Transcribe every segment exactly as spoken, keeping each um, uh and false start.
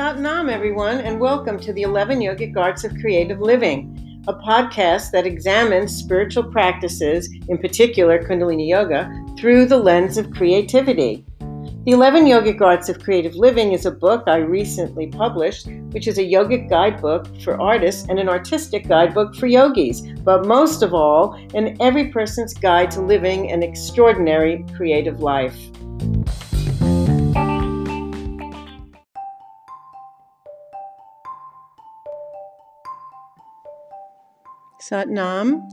Sat Nam, everyone, and welcome to the eleven Yogic Arts of Creative Living, a podcast that examines spiritual practices, in particular Kundalini Yoga, through the lens of creativity. The eleven Yogic Arts of Creative Living is a book I recently published, which is a yogic guidebook for artists and an artistic guidebook for yogis, but most of all, an every person's guide to living an extraordinary creative life. Sat Nam.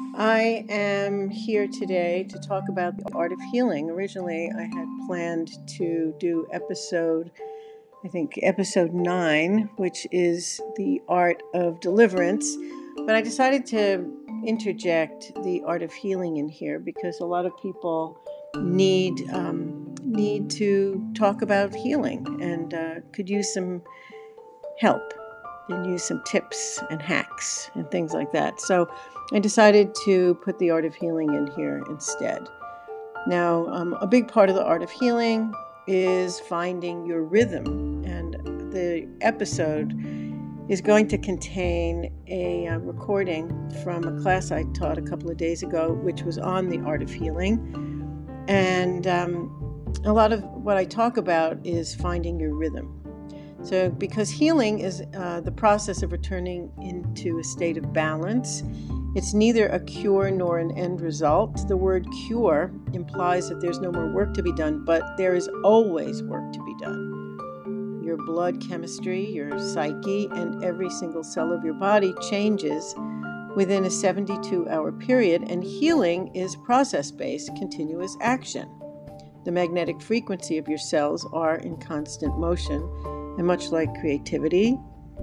I am here today to talk about the art of healing. Originally, I had planned to do episode, I think, episode nine, which is the art of deliverance. But I decided to interject the art of healing in here because a lot of people need um, need to talk about healing and uh, could use some help and use some tips and hacks and things like that. So I decided to put the art of healing in here instead. Now, um, a big part of the art of healing is finding your rhythm, and the episode is going to contain a uh, recording from a class I taught a couple of days ago, which was on the art of healing. And um, a lot of what I talk about is finding your rhythm. So because healing is uh, the process of returning into a state of balance, it's neither a cure nor an end result. The word cure implies that there's no more work to be done, but there is always work to be done. Your blood chemistry, your psyche, and every single cell of your body changes within a seventy-two hour period, and healing is process-based, continuous action. The magnetic frequency of your cells are in constant motion. And much like creativity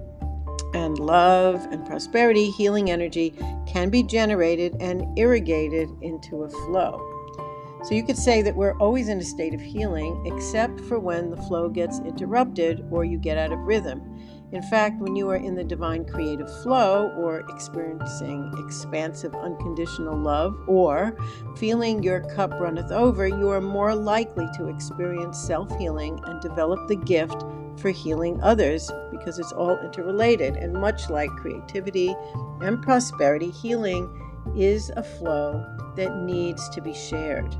and love and prosperity, healing energy can be generated and irrigated into a flow. So you could say that we're always in a state of healing, except for when the flow gets interrupted or you get out of rhythm. In fact, when you are in the divine creative flow or experiencing expansive unconditional love or feeling your cup runneth over, you are more likely to experience self-healing and develop the gift for healing others, because it's all interrelated. And much like creativity and prosperity, healing is a flow that needs to be shared.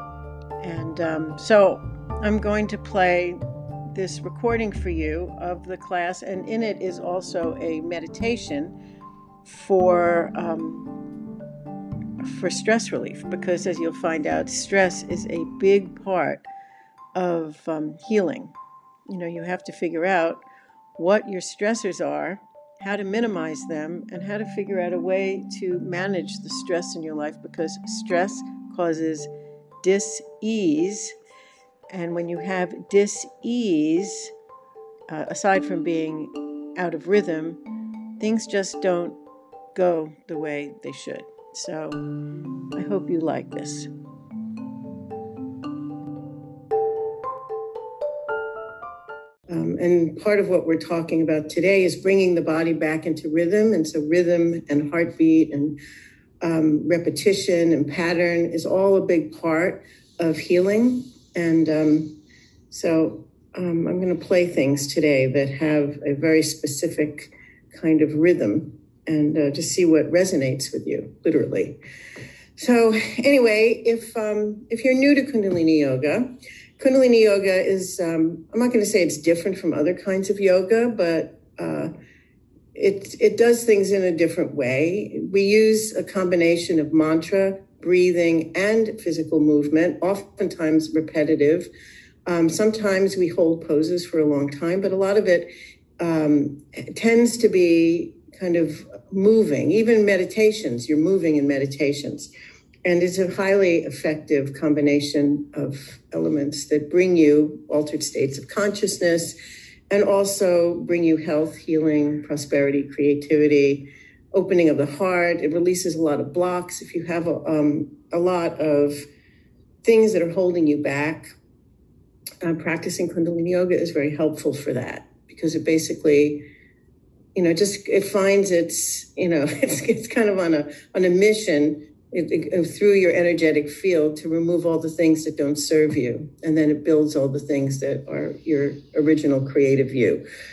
And um, so I'm going to play this recording for you of the class, and in it is also a meditation for um, for stress relief, because as you'll find out, stress is a big part of um, healing. You know, you have to figure out what your stressors are, how to minimize them, and how to figure out a way to manage the stress in your life, because stress causes dis-ease. And when you have dis-ease, uh, aside from being out of rhythm, things just don't go the way they should. So I hope you like this. Um, and part of what we're talking about today is bringing the body back into rhythm. And so rhythm and heartbeat and um, repetition and pattern is all a big part of healing. And um, so um, I'm going to play things today that have a very specific kind of rhythm, and uh, to see what resonates with you, literally. So anyway, if um, if you're new to Kundalini Yoga, Kundalini Yoga is, um, I'm not going to say it's different from other kinds of yoga, but uh, it, it does things in a different way. We use a combination of mantra, breathing, and physical movement, oftentimes repetitive. Um, sometimes we hold poses for a long time, but a lot of it um, tends to be kind of moving. Even meditations, you're moving in meditations. And it's a highly effective combination of elements that bring you altered states of consciousness and also bring you health, healing, prosperity, creativity, opening of the heart. It releases a lot of blocks. If you have a, um, a lot of things that are holding you back, uh, practicing Kundalini Yoga is very helpful for that, because it basically, you know, just, it finds its, you know, it's, it's kind of on a, on a mission It, it, through your energetic field to remove all the things that don't serve you. And then it builds all the things that are your original creative you.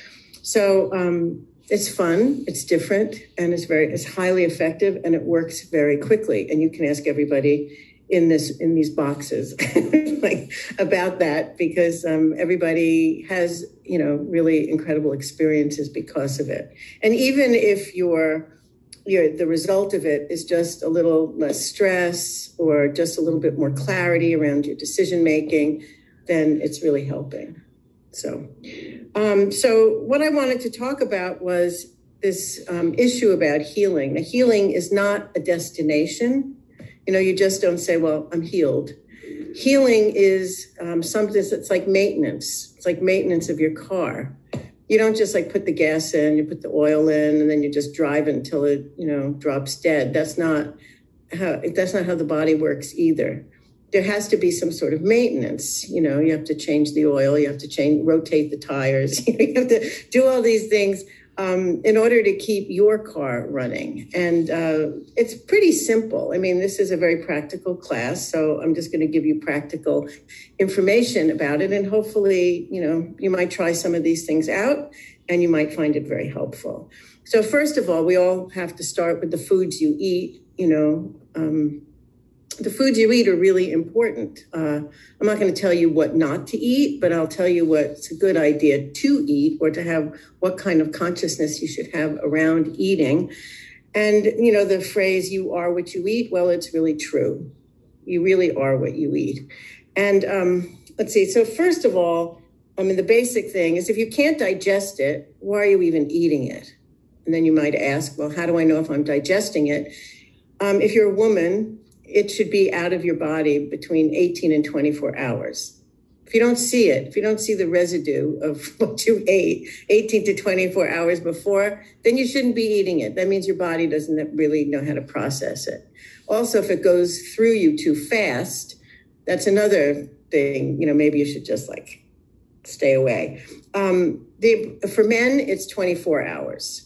So um, it's fun, it's different, and it's very, it's highly effective, and it works very quickly. And you can ask everybody in this, in these boxes like about that, because um, everybody has, you know, really incredible experiences because of it. And even if you're, you're, the result of it is just a little less stress or just a little bit more clarity around your decision making, then it's really helping. So, um, so what I wanted to talk about was this um, issue about healing. Now, healing is not a destination. You know, you just don't say, well, I'm healed. Healing is um, something that's like maintenance. It's like maintenance of your car. You don't just like put the gas in, you put the oil in, and then you just drive it until it, you know, drops dead. That's not how, that's not how the body works either. There has to be some sort of maintenance. You know, you have to change the oil, you have to change, rotate the tires, you have to do all these things um, in order to keep your car running. And uh, it's pretty simple. I mean, this is a very practical class, so I'm just going to give you practical information about it. And hopefully, you know, you might try some of these things out and you might find it very helpful. So first of all, we all have to start with the foods you eat. You know, um, the foods you eat are really important. Uh, I'm not going to tell you what not to eat, but I'll tell you what's a good idea to eat, or to have, what kind of consciousness you should have around eating. And, you know, the phrase, you are what you eat, well, it's really true. You really are what you eat. And um, let's see. So first of all, I mean, the basic thing is if you can't digest it, why are you even eating it? And then you might ask, well, how do I know if I'm digesting it? Um, if you're a woman, it should be out of your body between eighteen and twenty-four hours. If you don't see it, if you don't see the residue of what you ate eighteen to twenty-four hours before, then you shouldn't be eating it. That means your body doesn't really know how to process it. Also, if it goes through you too fast, that's another thing. You know, maybe you should just like stay away. Um, they, for men, it's twenty-four hours.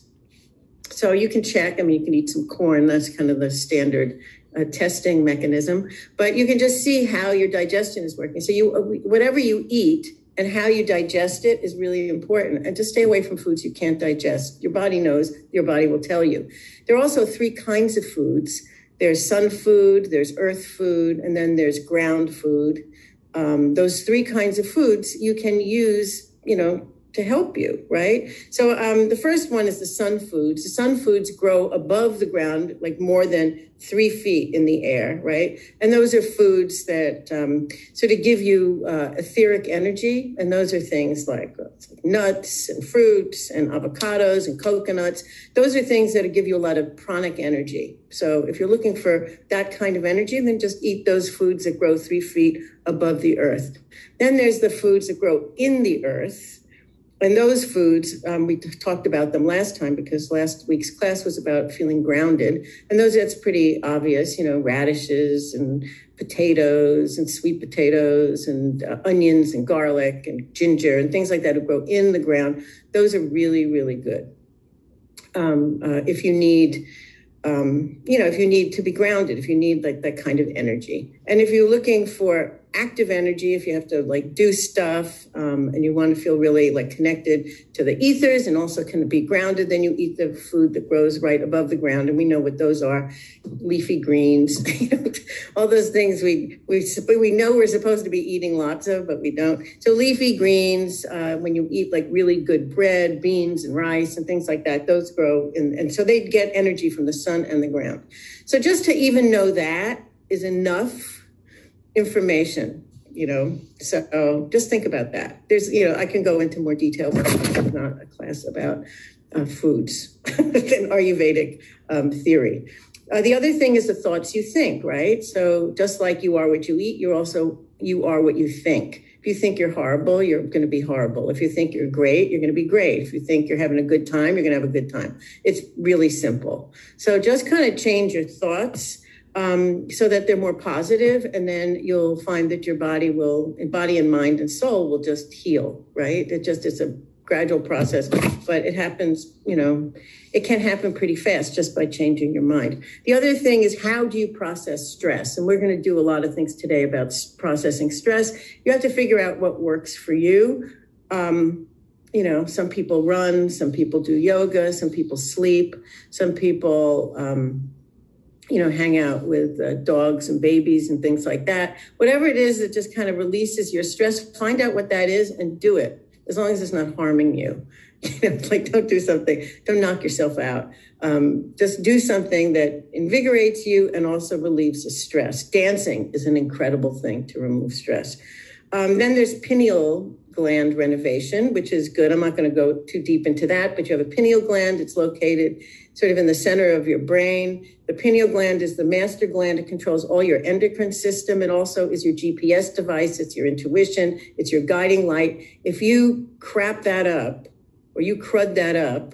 So you can check. I mean, you can eat some corn. That's kind of the standard uh, testing mechanism. But you can just see how your digestion is working. So you, whatever you eat and how you digest it is really important. And to stay away from foods you can't digest. Your body knows. Your body will tell you. There are also three kinds of foods. There's sun food, there's earth food, and then there's ground food. Um, those three kinds of foods you can use, you know, to help you, right? So um, the first one is the sun foods. The sun foods grow above the ground, like more than three feet in the air, right? And those are foods that um, sort of give you uh, etheric energy. And those are things like uh, nuts and fruits and avocados and coconuts. Those are things that give you a lot of pranic energy. So if you're looking for that kind of energy, then just eat those foods that grow three feet above the earth. Then there's the foods that grow in the earth. And those foods, um, we talked about them last time because last week's class was about feeling grounded. And those, that's pretty obvious, you know, radishes and potatoes and sweet potatoes and uh, onions and garlic and ginger and things like that that grow in the ground. Those are really, really good. Um, uh, if you need, um, you know, if you need to be grounded, if you need like that kind of energy. And if you're looking for active energy, if you have to like do stuff um, and you want to feel really like connected to the ethers and also can be grounded, then you eat the food that grows right above the ground. And we know what those are: leafy greens, all those things we, we, we know we're supposed to be eating lots of, but we don't. So leafy greens, uh, when you eat like really good bread, beans and rice and things like that, those grow. In, and so they get energy from the sun and the ground. So just to even know that is enough information, you know, so just think about that. There's, you know, I can go into more detail, but it's not a class about uh, foods and Ayurvedic um, theory. Uh, the other thing is the thoughts you think, right? So just like you are what you eat, you're also, you are what you think. If you think you're horrible, you're going to be horrible. If you think you're great, you're going to be great. If you think you're having a good time, you're going to have a good time. It's really simple. So just kind of change your thoughts Um, so that they're more positive, and then you'll find that your body will, body and mind and soul will just heal, right? It just, it's a gradual process, but it happens, you know, it can happen pretty fast just by changing your mind. The other thing is, how do you process stress? And we're going to do a lot of things today about processing stress. You have to figure out what works for you. Um, you know, some people run, some people do yoga, some people sleep, some people, um, you know, hang out with uh, dogs and babies and things like that. Whatever it is that just kind of releases your stress, find out what that is and do it, as long as it's not harming you. You know, like, don't do something, don't knock yourself out. Um, just do something that invigorates you and also relieves the stress. Dancing is an incredible thing to remove stress. Um, then there's pineal gland renovation, which is good. I'm not going to go too deep into that, but you have a pineal gland. It's located sort of in the center of your brain. The pineal gland is the master gland. It controls all your endocrine system. It also is your G P S device. It's your intuition. It's your guiding light. If you crap that up or you crud that up,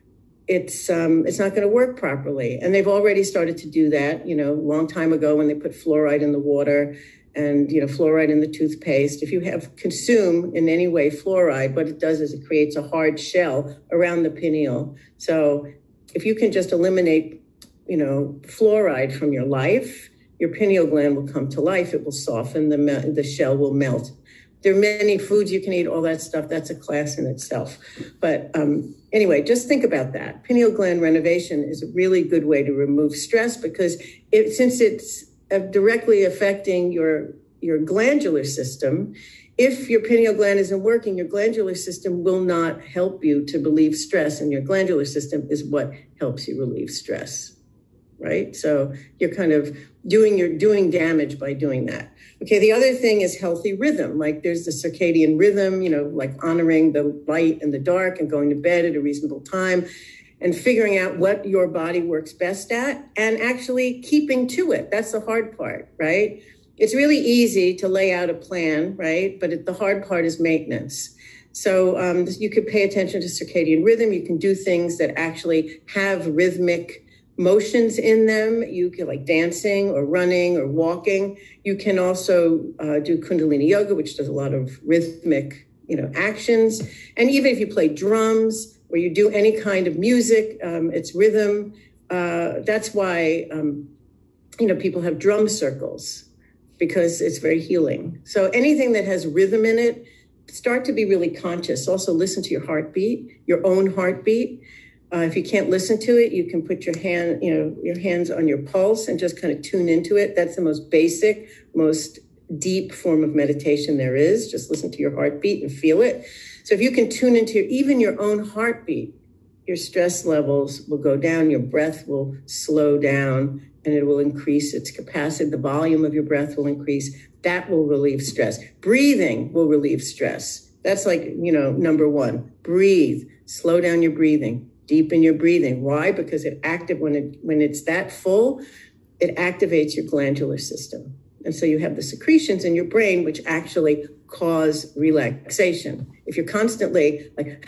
it's um, it's not going to work properly. And they've already started to do that, you know, a long time ago when they put fluoride in the water and, you know, fluoride in the toothpaste. If you have consume in any way fluoride, what it does is it creates a hard shell around the pineal. So if you can just eliminate, you know, fluoride from your life, your pineal gland will come to life. It will soften, the me- the shell will melt. There are many foods you can eat, all that stuff. That's a class in itself. But um, anyway, just think about that. Pineal gland renovation is a really good way to remove stress because it, since it's uh, directly affecting your, your glandular system, if your pineal gland isn't working, your glandular system will not help you to relieve stress. And your glandular system is what helps you relieve stress, right? So you're kind of doing, you're doing damage by doing that. Okay, the other thing is healthy rhythm. Like there's the circadian rhythm, you know, like honoring the light and the dark and going to bed at a reasonable time and figuring out what your body works best at and actually keeping to it. That's the hard part, right? It's really easy to lay out a plan, right? But it, the hard part is maintenance. So um, you could pay attention to circadian rhythm. You can do things that actually have rhythmic motions in them. You can like dancing or running or walking. You can also uh, do Kundalini yoga, which does a lot of rhythmic, you know, actions. And even if you play drums or you do any kind of music, um, it's rhythm. Uh, that's why, um, you know, people have drum circles because it's very healing. So anything that has rhythm in it, start to be really conscious. Also listen to your heartbeat, your own heartbeat. Uh, if you can't listen to it, you can put your hand, you know, your hands on your pulse and just kind of tune into it. That's the most basic, most deep form of meditation there is. Just listen to your heartbeat and feel it. So if you can tune into even your own heartbeat, your stress levels will go down, your breath will slow down, and it will increase its capacity. The volume of your breath will increase. That will relieve stress. Breathing will relieve stress. That's like, you know, number one. Breathe. Slow down your breathing. Deepen your breathing. Why? Because it active when it when it's that full, it activates your glandular system. And so you have the secretions in your brain which actually cause relaxation. If you're constantly like,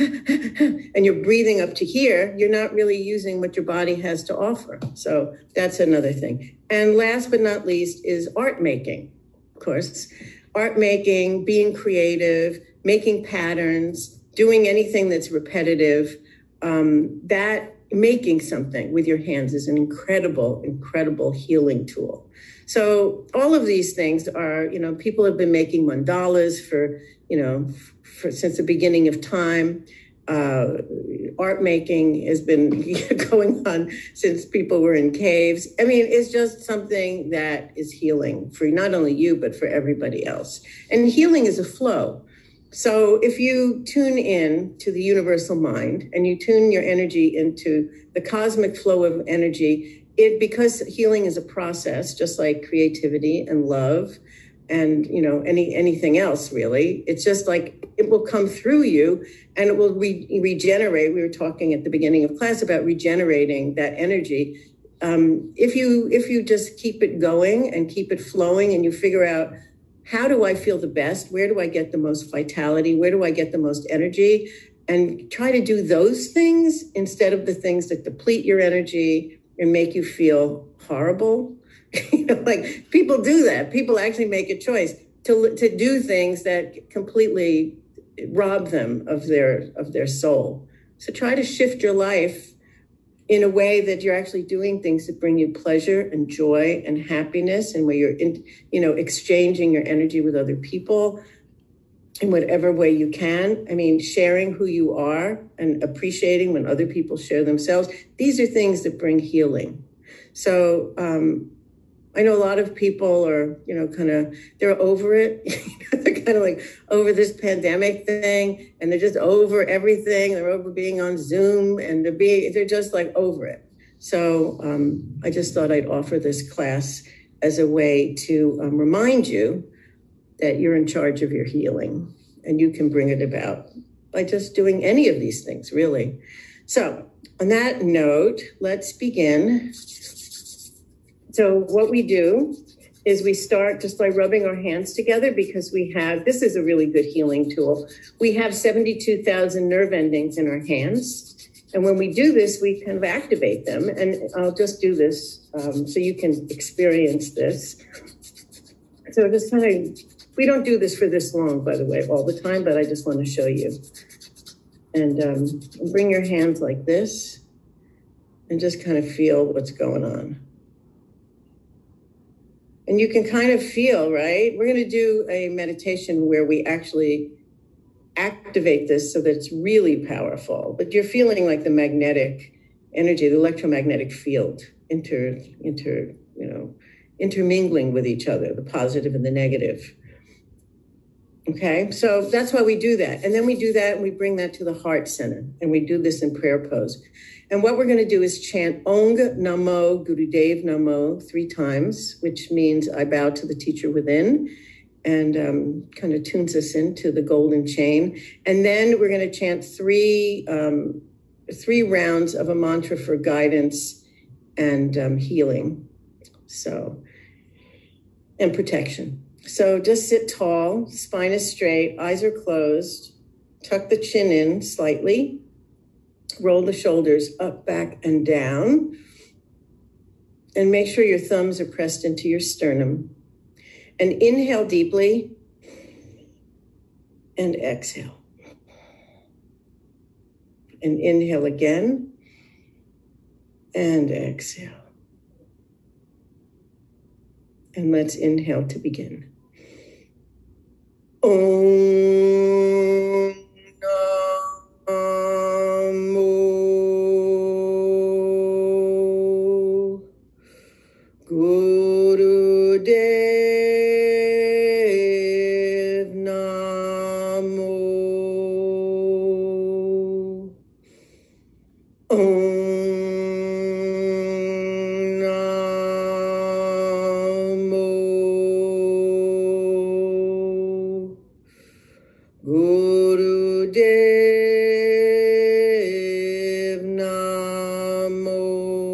and you're breathing up to here, you're not really using what your body has to offer. So that's another thing. And last but not least is art making, of course. Art making, being creative, making patterns, doing anything that's repetitive. Um, that making something with your hands is an incredible, incredible healing tool. So all of these things are, you know, people have been making mandalas for, you know, for, since the beginning of time. Uh, art making has been going on since people were in caves. I mean, it's just something that is healing for not only you, but for everybody else. And healing is a flow. So if you tune in to the universal mind and you tune your energy into the cosmic flow of energy, it because healing is a process, just like creativity and love and, you know, any anything else, really. It's just like it will come through you and it will re- regenerate. We were talking at the beginning of class about regenerating that energy. Um, if you if you just keep it going and keep it flowing and you figure out, how do I feel the best? Where do I get the most vitality? Where do I get the most energy? And try to do those things instead of the things that deplete your energy and make you feel horrible. You know, like people do that. People actually make a choice to to do things that completely rob them of their of their soul. So try to shift your life in a way that you're actually doing things that bring you pleasure and joy and happiness, and where you're, in, you know, exchanging your energy with other people. in whatever way you can. I mean, sharing who you are and appreciating when other people share themselves. These are things that bring healing. So um, I know a lot of people are, you know, kind of, they're over it. They're kind of like over this pandemic thing, and they're just over everything. They're over being on Zoom, and they're, being, they're just like over it. So um, I just thought I'd offer this class as a way to um, remind you that you're in charge of your healing, and you can bring it about by just doing any of these things, really. So on that note, let's begin. So what we do is we start just by rubbing our hands together, because we have, this is a really good healing tool. We have seventy-two thousand nerve endings in our hands. And when we do this, we kind of activate them. And I'll just do this um, so you can experience this. So just kind of, we don't do this for this long, by the way, all the time, but I just want to show you. And um, bring your hands like this and just kind of feel what's going on. And you can kind of feel, right? We're going to do a meditation where we actually activate this so that it's really powerful. But you're feeling like the magnetic energy, the electromagnetic field, inter, inter, you know, intermingling with each other, the positive and the negative. Okay, so that's why we do that. And then we do that and we bring that to the heart center, and we do this in prayer pose. And what we're going to do is chant Ong Namo Gurudev Namo three times, which means I bow to the teacher within, and um, kind of tunes us into the golden chain. And then we're going to chant three, um, three rounds of a mantra for guidance and um, healing. So, and protection. So just sit tall, spine is straight, eyes are closed, tuck the chin in slightly, roll the shoulders up, back, and down, and make sure your thumbs are pressed into your sternum. And inhale deeply, and exhale. And inhale again, and exhale. And let's inhale to begin. Om Namo Gurudev Namo. Om Gurudev Namo.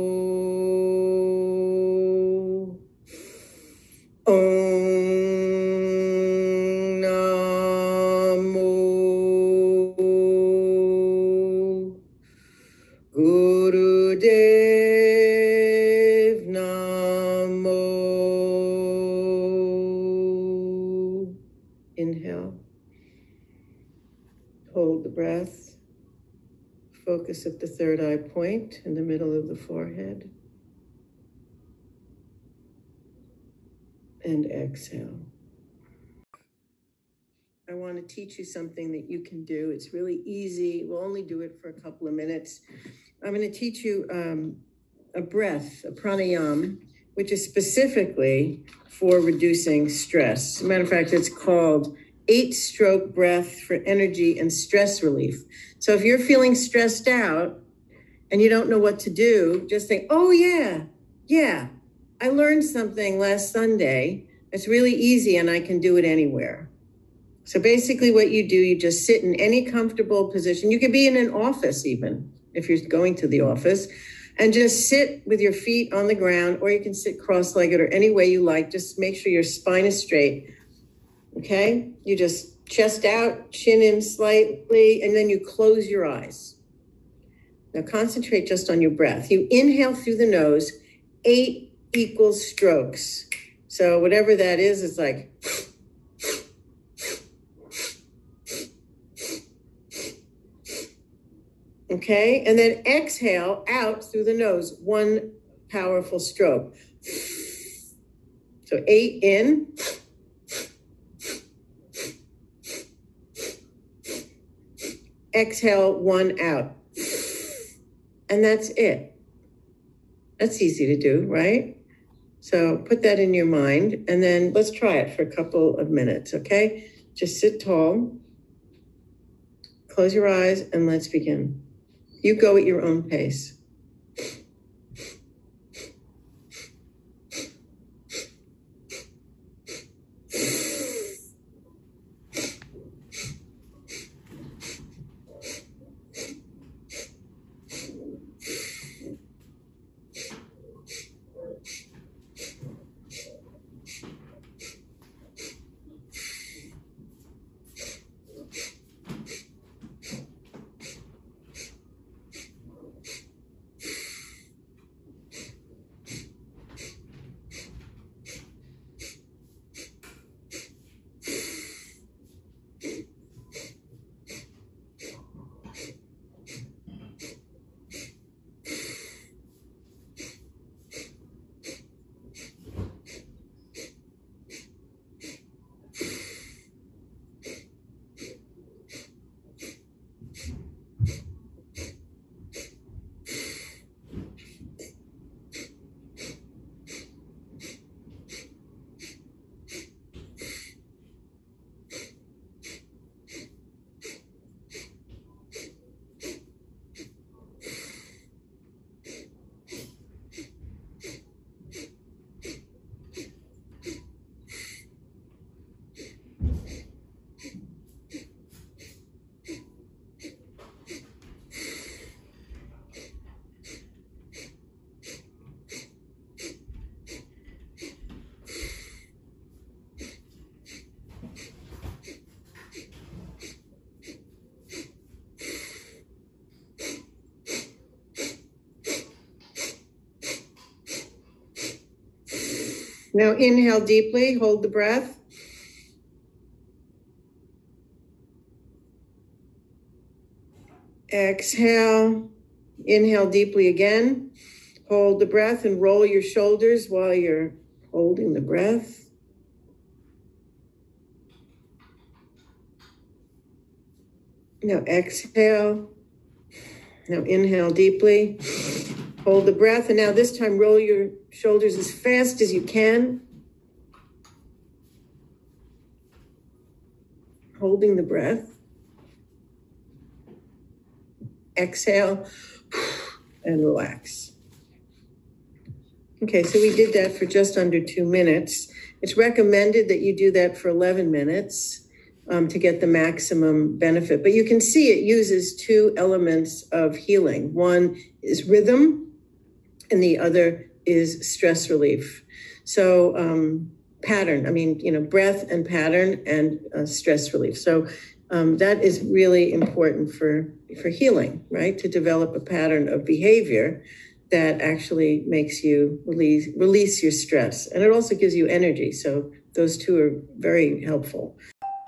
Om Namo Gurudev Namo. Inhale. Hold the breath. Focus at the third eye point in the middle of the forehead. And exhale. I want to teach you something that you can do. It's really easy. We'll only do it for a couple of minutes. I'm going to teach you um, a breath, a pranayama, which is specifically for reducing stress. As a matter of fact, it's called eight stroke breath for energy and stress relief. So if you're feeling stressed out and you don't know what to do, just think, oh yeah, yeah, I learned something last Sunday. It's really easy and I can do it anywhere. So basically what you do, you just sit in any comfortable position. You could be in an office even if you're going to the office, and just sit with your feet on the ground, or you can sit cross-legged or any way you like. Just make sure your spine is straight. Okay, you just chest out, chin in slightly, and then you close your eyes. Now concentrate just on your breath. You inhale through the nose, eight equal strokes. So whatever that is, it's like, okay, and then exhale out through the nose, one powerful stroke. So eight in, exhale one out. And that's it. That's easy to do, right? So put that in your mind, and then let's try it for a couple of minutes, okay? Just sit tall, close your eyes, and let's begin. You go at your own pace. Now inhale deeply, hold the breath. Exhale, inhale deeply again. Hold the breath and roll your shoulders while you're holding the breath. Now exhale. Now inhale deeply. Hold the breath, and now this time roll your shoulders as fast as you can. Holding the breath. Exhale and relax. Okay, so we did that for just under two minutes. It's recommended that you do that for eleven minutes um, to get the maximum benefit. But you can see it uses two elements of healing. One is rhythm, and the other is stress relief. So um, pattern, I mean, you know, breath and pattern and uh, stress relief. So um, that is really important for, for healing, right? To develop a pattern of behavior that actually makes you release, release your stress. And it also gives you energy. So those two are very helpful.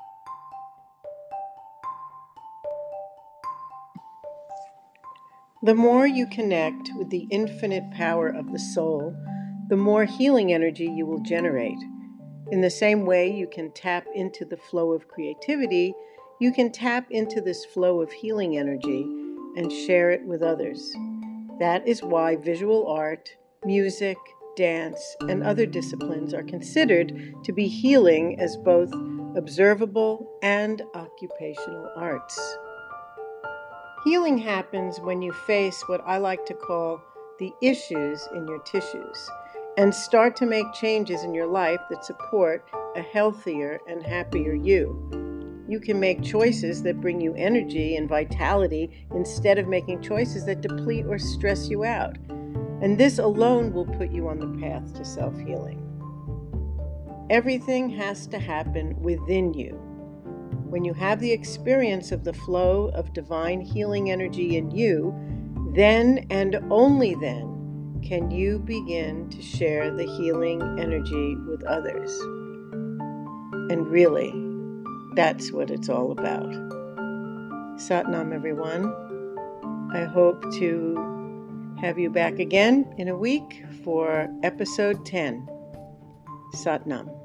The more you connect with the infinite power of the soul, the more healing energy you will generate. In the same way you can tap into the flow of creativity, you can tap into this flow of healing energy and share it with others. That is why visual art, music, dance, and other disciplines are considered to be healing as both observable and occupational arts. Healing happens when you face what I like to call the issues in your tissues and start to make changes in your life that support a healthier and happier you. You can make choices that bring you energy and vitality instead of making choices that deplete or stress you out. And this alone will put you on the path to self-healing. Everything has to happen within you. When you have the experience of the flow of divine healing energy in you, then and only then can you begin to share the healing energy with others. And really, that's what it's all about. Satnam, everyone. I hope to have you back again in a week for episode ten. Satnam.